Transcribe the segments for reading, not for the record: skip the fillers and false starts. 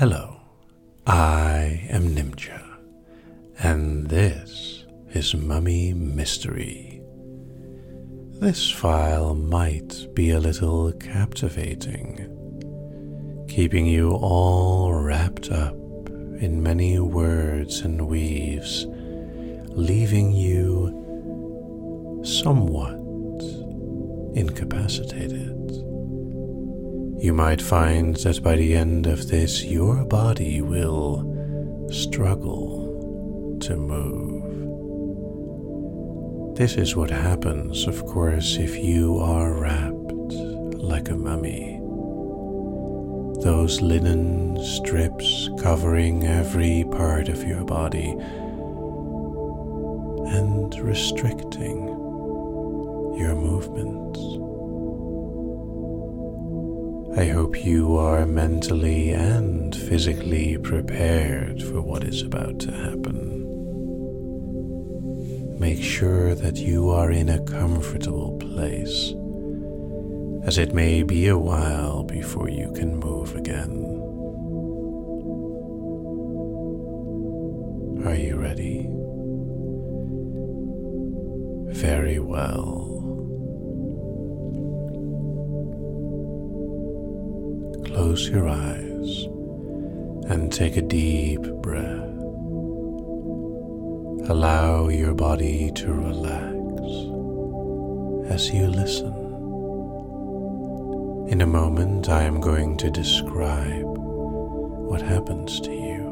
Hello, I am Nimja, and this is Mummy Mystery. This file might be a little captivating, keeping you all wrapped up in many words and weaves, leaving you somewhat incapacitated. You might find that by the end of this, your body will struggle to move. This is what happens, of course, if you are wrapped like a mummy. Those linen strips covering every part of your body and restricting your movements. I hope you are mentally and physically prepared for what is about to happen. Make sure that you are in a comfortable place, as it may be a while before you can move again. Are you ready? Very well. Close your eyes and take a deep breath. Allow your body to relax as you listen. In a moment, I am going to describe what happens to you.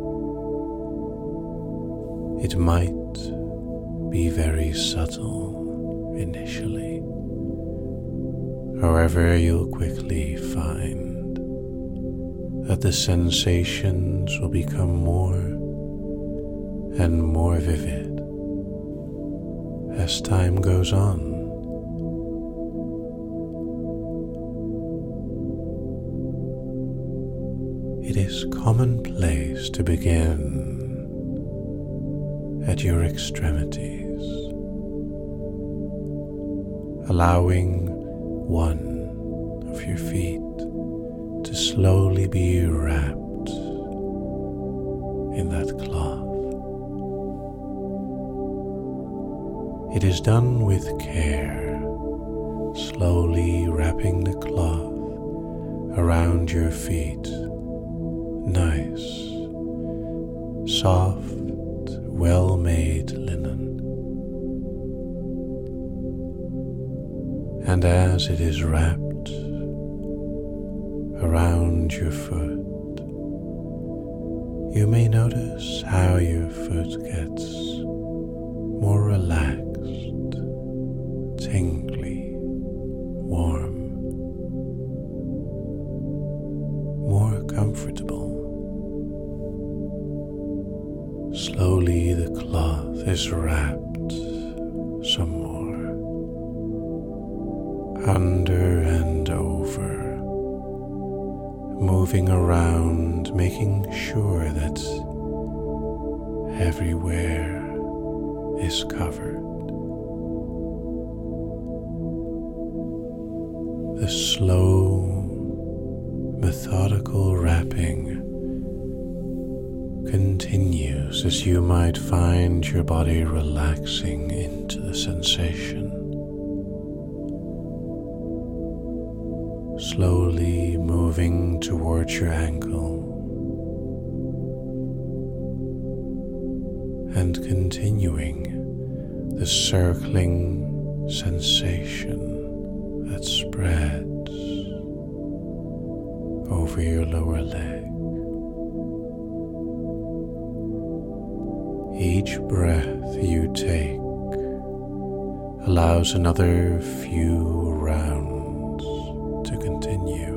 It might be very subtle initially. However, you'll quickly find that the sensations will become more and more vivid as time goes on. It is commonplace to begin at your extremities, allowing one of your feet to slowly be wrapped in that cloth. It is done with care, slowly wrapping the cloth around your feet. Nice, soft, well-made linen. And as it is wrapped around your foot, you may notice how your foot gets more relaxed, tingly, warm, more comfortable. Slowly the cloth is wrapped some more, under and over, moving around, making sure that everywhere is covered. The slow, methodical wrapping continues as you might find your body relaxing into the sensation. Slowly moving towards your ankle and continuing the circling sensation that spreads over your lower leg. Each breath you take allows another few rounds to continue.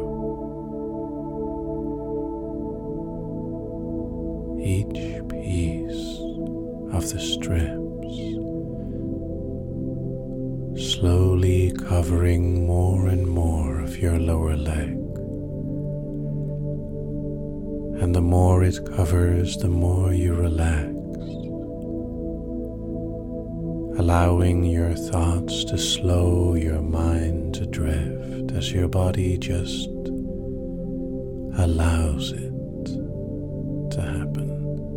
Each piece of the strips slowly covering more and more of your lower leg. And the more it covers, the more you relax, allowing your thoughts to slow your mind to drift as your body just allows it. to happen.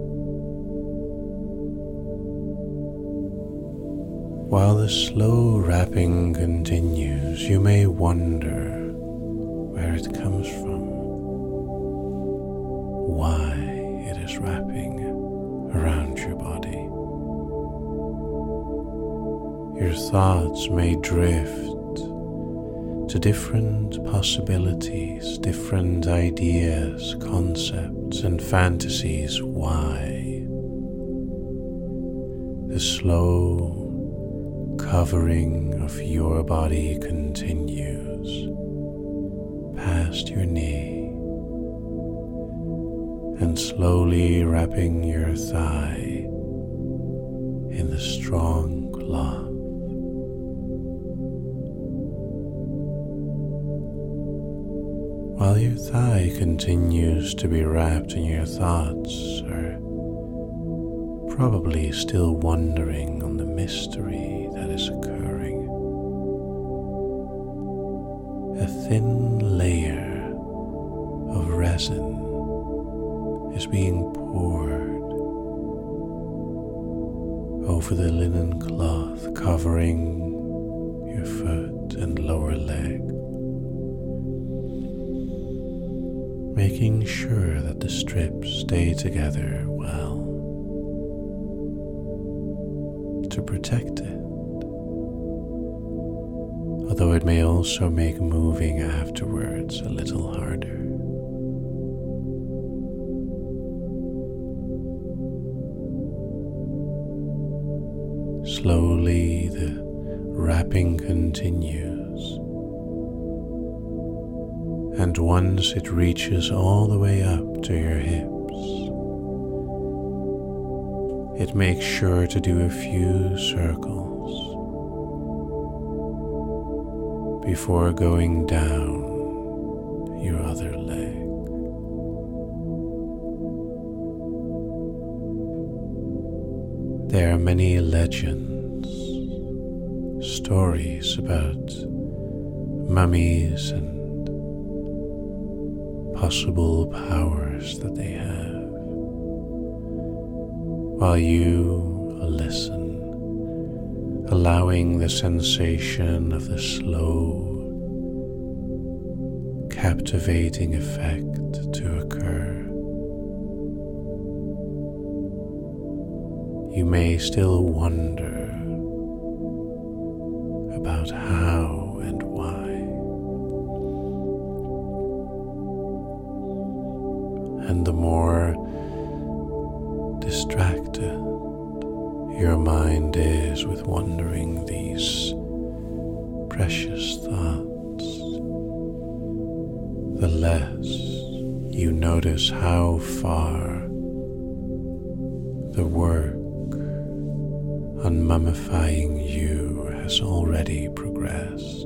While the slow wrapping continues, you may wonder where it comes from, why it is wrapping around your body. Your thoughts may drift to different possibilities, different ideas, concepts, and fantasies why. The slow covering of your body continues past your knee and slowly wrapping your thigh in the strong cloth. While your thigh continues to be wrapped and your thoughts are probably still wondering on the mystery that is occurring, a thin layer of resin is being poured over the linen cloth covering your foot and lower leg, making sure that the strips stay together well to protect it, although it may also make moving afterwards a little harder. Slowly the wrapping continues, and once it reaches all the way up to your hips, it makes sure to do a few circles before going down your other leg. There are many legends, stories about mummies and possible powers that they have. While you listen, allowing the sensation of the slow, captivating effect to occur, you may still wonder about how and why. And the more distracted your mind is with wondering these precious thoughts, the less you notice how far the work on mummifying you has already progressed.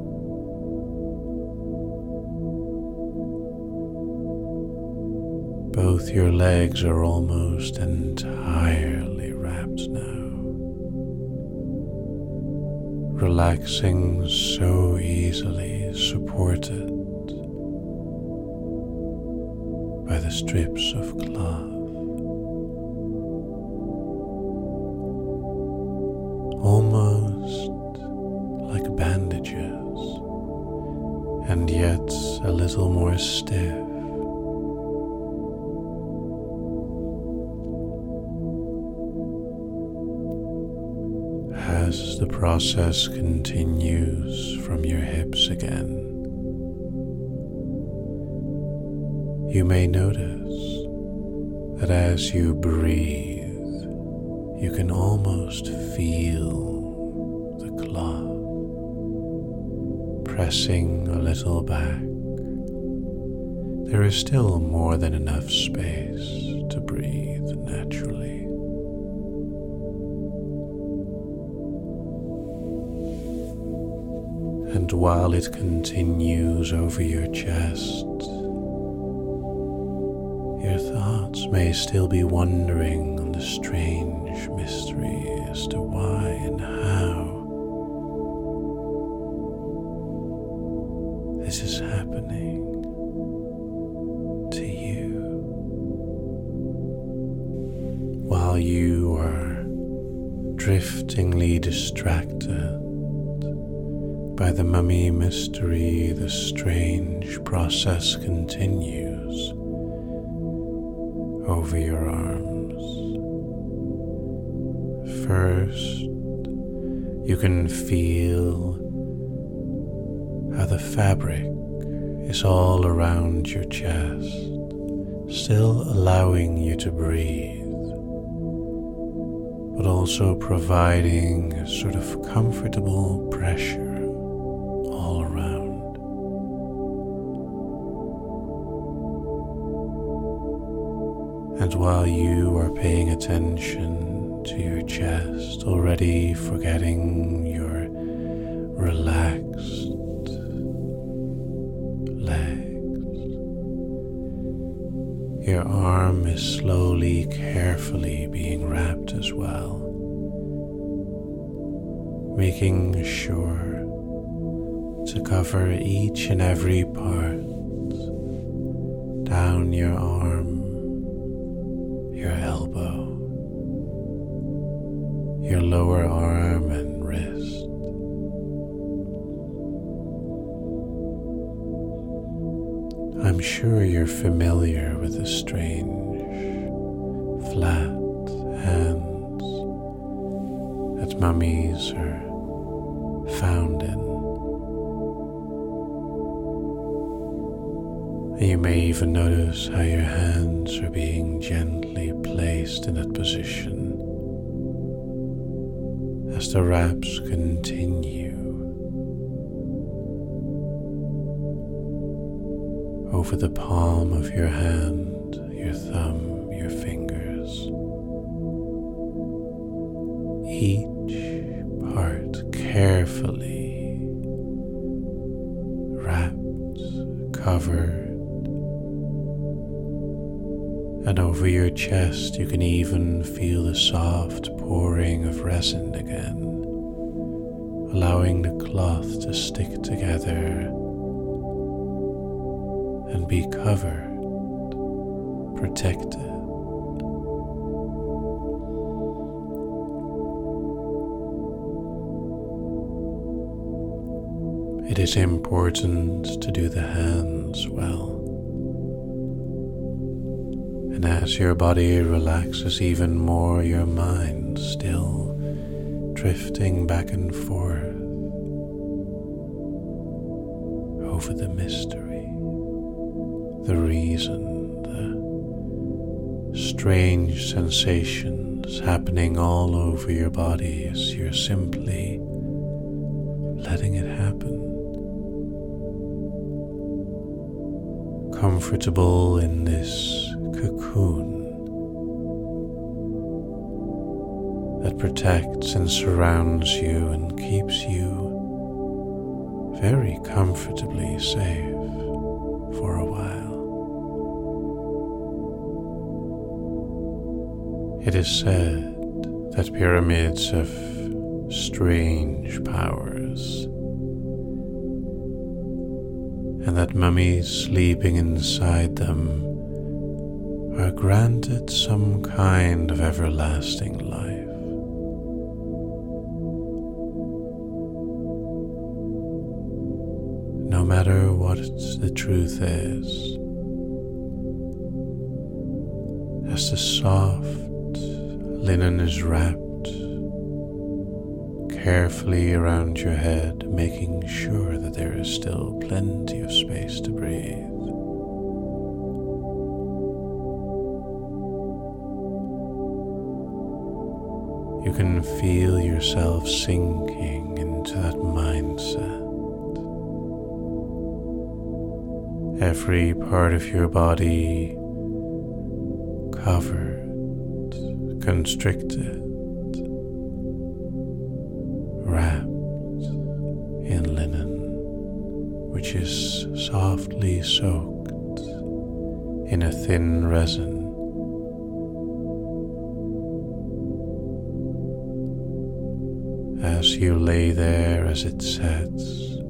Both your legs are almost entirely wrapped now, relaxing so easily, supported by the strips of cloth. Almost like bandages, and yet a little more stiff. As the process continues from your hips again, you may notice that as you breathe, you can almost feel the cloth pressing a little back. There is still more than enough space to breathe naturally. And while it continues over your chest, your thoughts may still be wondering on the strange mystery as to why and how this is happening to you. while you are driftingly distracted by the mummy mystery, the strange process continues over your arms. First, you can feel how the fabric is all around your chest, still allowing you to breathe, but also providing a sort of comfortable pressure all around. And while you are paying attention to your chest, already forgetting your relaxed legs, your arm is slowly, carefully being wrapped as well, making sure to cover each and every part down your arm, your elbow, your lower arm and wrist. I'm sure you're familiar with the strange, flat hands that mummies are found in. And you may even notice how your hands are being gently placed in that position as the wraps continue over the palm of your hand, your thumb, your fingers. Each part carefully wrapped, covered, and over your chest you can even feel the soft pouring of resin again, allowing the cloth to stick together and be covered, protected. It is important to do the hands well. And as your body relaxes even more, your mind still drifting back and forth over the mystery, the reason, the strange sensations happening all over your body as you're simply letting it happen. Comfortable in this cocoon that protects and surrounds you and keeps you very comfortably safe for a while. It is said that pyramids have strange powers, and that mummies sleeping inside them are granted some kind of everlasting life. No matter what the truth is, as the soft linen is wrapped carefully around your head, making sure that there is still plenty of space to breathe. You can feel yourself sinking into that mindset. Every part of your body covered, constricted, wrapped in linen, which is softly soaked in a thin resin. As you lay there as it sets,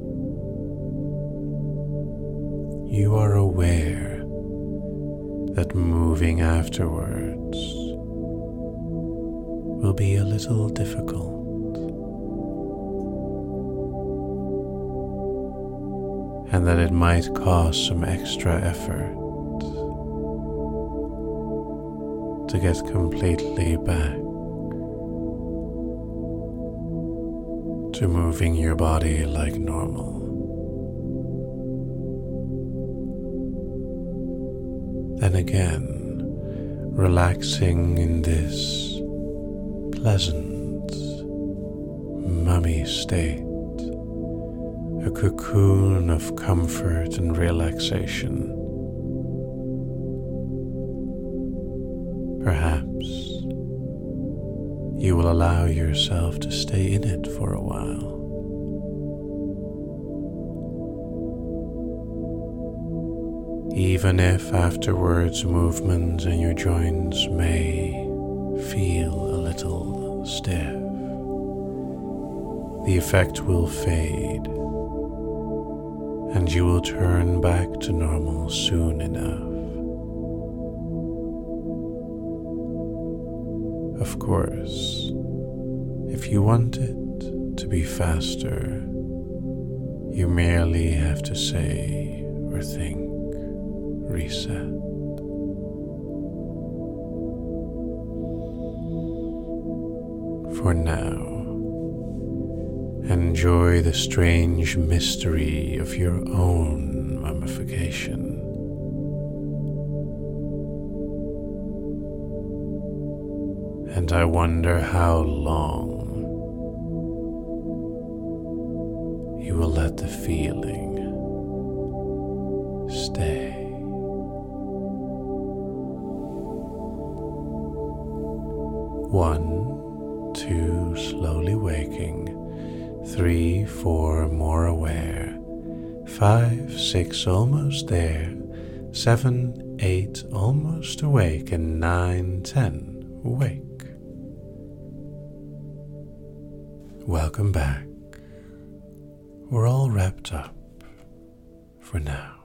you are aware that moving afterwards will be a little difficult. And that it might cost some extra effort to get completely back to moving your body like normal. Then again, relaxing in this pleasant, mummy state, a cocoon of comfort and relaxation. Perhaps you will allow yourself to stay in it for a while. Even if afterwards movements in your joints may feel a little stiff, the effect will fade and you will turn back to normal soon enough. Of course, if you want it to be faster, you merely have to say or think, reset. For now, enjoy the strange mystery of your own mummification. And I wonder how long you will let the feeling stay. 1, 2, slowly waking. 3, 4, more aware. 5, 6, almost there. 7, 8, almost awake. And 9, 10, awake. Welcome back. We're all wrapped up for now.